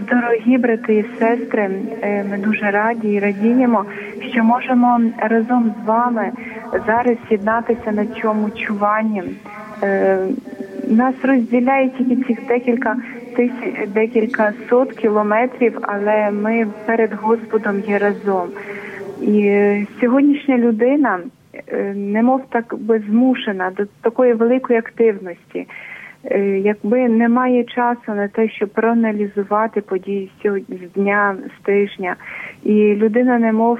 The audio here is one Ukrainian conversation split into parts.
Дорогі брати і сестри, ми дуже раді і радіємо, що можемо разом з вами зараз єднатися на цьому чуванні. Нас розділяє тільки цих декілька сот кілометрів, але ми перед Господом є разом. І сьогоднішня людина, немов так би змушена до такої великої активності, якби немає часу на те, щоб проаналізувати події з дня, з тижня, і людина немов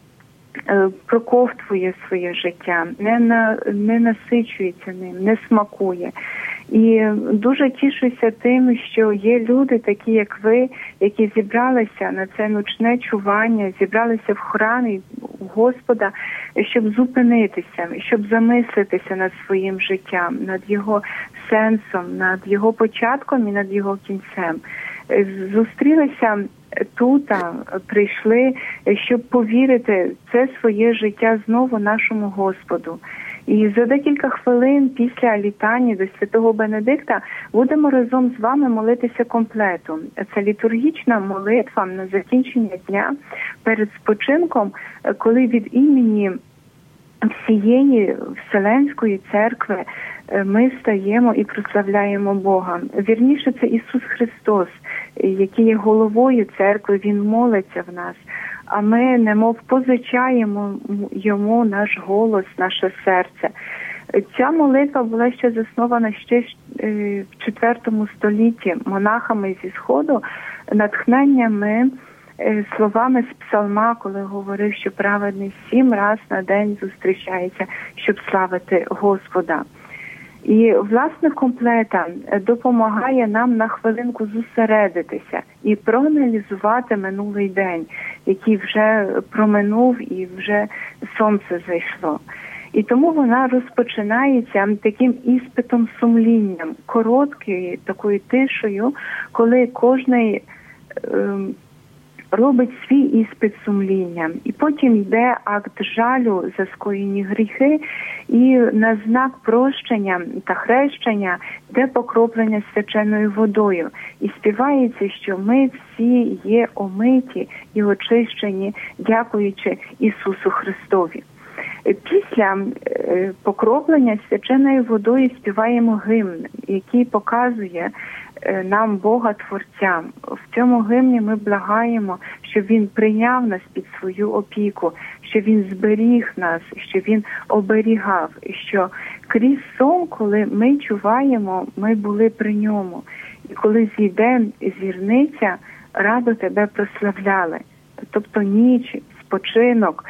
проковтує своє життя, не насичується ним, не смакує. І дуже тішуся тим, що є люди, такі як ви, які зібралися на це ночне чування, зібралися в храмі Господа, щоб зупинитися, щоб замислитися над своїм життям, над його сенсом, над його початком і над його кінцем. Зустрілися тут, прийшли, щоб повірити це своє життя знову нашому Господу. І за декілька хвилин після літання до Святого Бенедикта будемо разом з вами молитися комплетом. Це літургічна молитва на закінчення дня перед спочинком, коли від імені всієї Вселенської церкви ми стаємо і прославляємо Бога. Вірніше, це Ісус Христос, який є головою церкви, Він молиться в нас. А ми немов позичаємо Йому наш голос, наше серце. Ця молитва була ще заснована ще в IV столітті монахами зі Сходу, натхненнями, словами з псалма, коли говорив, що праведний 7 раз на день зустрічається, щоб славити Господа. І, власне, комплета допомагає нам на хвилинку зосередитися і проаналізувати минулий день, який вже проминув і вже сонце зайшло. І тому вона розпочинається таким іспитом сумлінням, короткою такою тишею, коли кожний робить свій іспит сумління. І потім йде акт жалю за скоєні гріхи, і на знак прощення та хрещення йде покроплення свяченою водою. І співається, що ми всі є омиті і очищені, дякуючи Ісусу Христові. Після покроплення свяченою водою співаємо гімн, який показує нам Бога Творця. В цьому гімні ми благаємо, щоб Він прийняв нас під свою опіку, щоб Він зберіг нас, щоб Він оберігав, і що крізь сон, коли ми чуваємо, ми були при Ньому. І коли зійде зірниця, радо Тебе прославляли. Тобто ніч, спочинок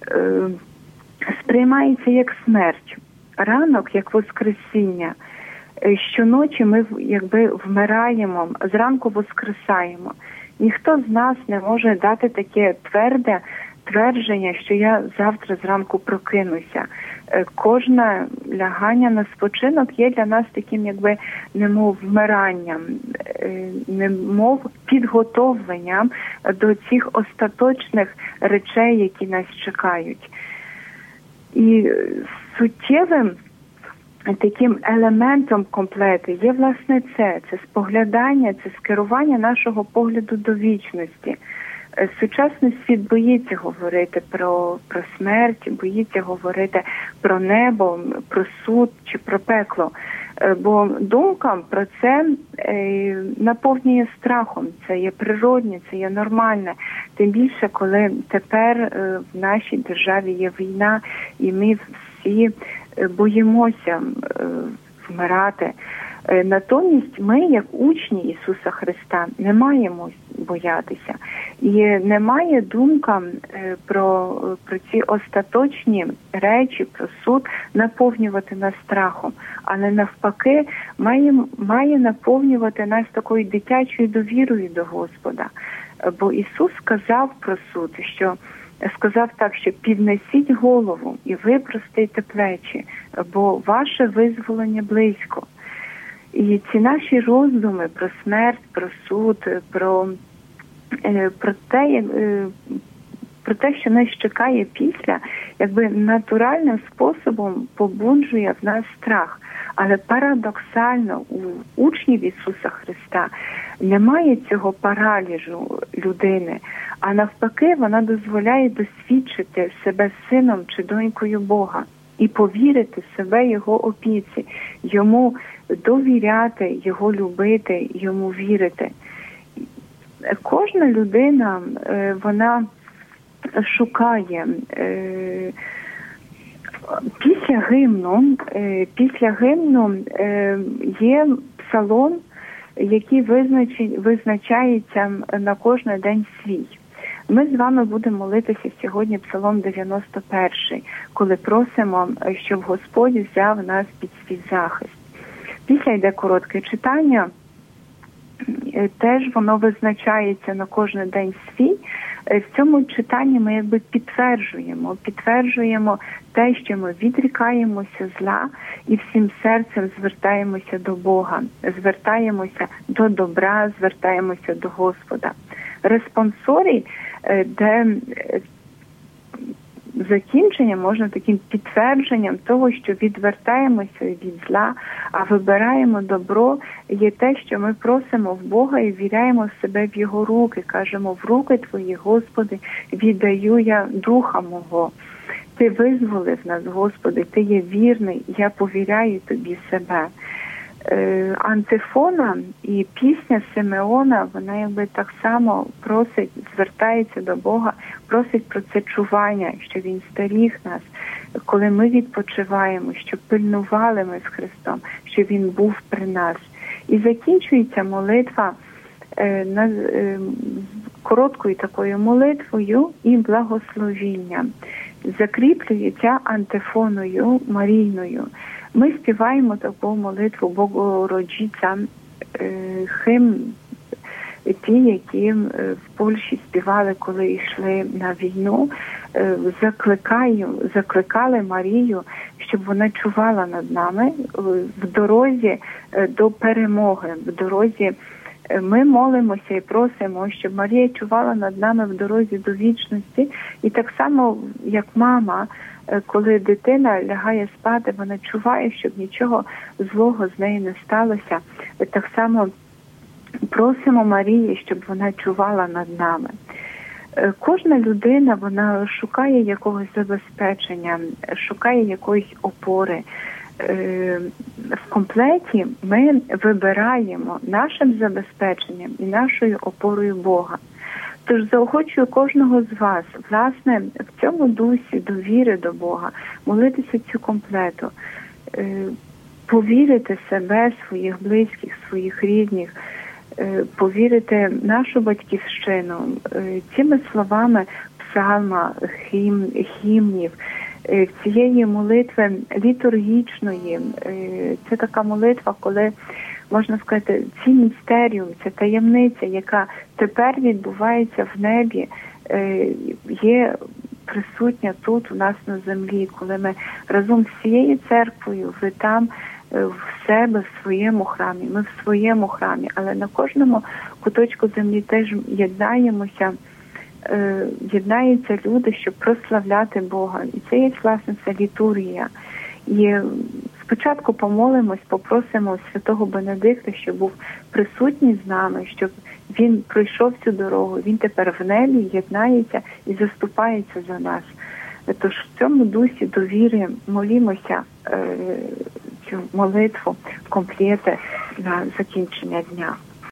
сприймається як смерть, ранок як воскресіння. Щоночі ми якби вмираємо, зранку воскресаємо. Ніхто з нас не може дати таке тверде твердження, що я завтра зранку прокинуся. Кожне лягання на спочинок є для нас таким якби немов вмиранням, немов підготовленням до цих остаточних речей, які нас чекають. І суттєвим таким елементом комплету є, власне, це споглядання, це скерування нашого погляду до вічності. Сучасний світ боїться говорити про смерть, боїться говорити про небо, про суд чи про пекло. Бо думка про це наповнює страхом. Це є природне, це є нормальне. Тим більше, коли тепер в нашій державі є війна, і ми всі боїмося вмирати. Натомість ми, як учні Ісуса Христа, не маємо боятися. І немає думка про ці остаточні речі, про суд наповнювати нас страхом. Але навпаки, має наповнювати нас такою дитячою довірою до Господа. Бо Ісус сказав про суд, сказав так, що піднесіть голову і випростайте плечі, бо ваше визволення близько. І ці наші роздуми про смерть, про суд, про те, що нас чекає після, якби натуральним способом побуджує в нас страх. Але парадоксально у учнів Ісуса Христа немає цього параліжу людини, а навпаки вона дозволяє досвідчити себе сином чи донькою Бога і повірити в себе Його опіці, Йому довіряти, Його любити, Йому вірити. Кожна людина, вона шукає після гімну є псалом, який визначається на кожен день свій. Ми з вами будемо молитися сьогодні псалом 91, коли просимо, щоб Господь взяв нас під свій захист. Після йде коротке читання, теж воно визначається на кожен день свій. В цьому читанні ми якби підтверджуємо те, що ми відрікаємося зла і всім серцем звертаємося до Бога, звертаємося до добра, звертаємося до Господа. Респонсорій, де закінчення можна таким підтвердженням того, що відвертаємося від зла, а вибираємо добро, є те, що ми просимо в Бога і віряємо в себе в Його руки. Кажемо, в руки Твої, Господи, віддаю я духа мого. Ти визволив нас, Господи, Ти є вірний, я повіряю Тобі себе. Антифона і пісня Симеона, вона якби так само просить, звертається до Бога, просить про це чування, що Він стеріг нас, коли ми відпочиваємо, щоб пильнували ми з Христом, що Він був при нас. І закінчується молитва короткою такою молитвою і благословінням. Закріплюється антифоною Марійною. Ми співаємо таку молитву Богородиця, химн, ті, які в Польщі співали, коли йшли на війну, закликали Марію, щоб вона чувала над нами в дорозі до перемоги, в дорозі. Ми молимося і просимо, щоб Марія чувала над нами в дорозі до вічності. І так само, як мама, коли дитина лягає спати, вона чуває, щоб нічого злого з нею не сталося. Так само просимо Марії, щоб вона чувала над нами. Кожна людина, вона шукає якогось забезпечення, шукає якоїсь опори. В комплекті ми вибираємо нашим забезпеченням і нашою опорою Бога. Тож заохочую кожного з вас, власне, в цьому дусі довіри до Бога, молитися цю комплету, повірити себе, своїх близьких, своїх рідних, повірити нашу батьківщину цими словами псалма, гімнів, цієї молитви літургічної. Це така молитва, коли, можна сказати, ці містеріум, ця таємниця, яка тепер відбувається в небі, є присутня тут у нас на землі, коли ми разом з цією церквою, ви там, в себе, в своєму храмі, ми в своєму храмі, але на кожному куточку землі теж єднаються люди, щоб прославляти Бога. І це є, власне, ця літургія. І спочатку помолимось, попросимо Святого Бенедикта, щоб був присутній з нами, щоб він пройшов цю дорогу, він тепер в небі єднається і заступається за нас. Тож в цьому дусі довіри молімося цю молитву в комплеті на закінчення дня.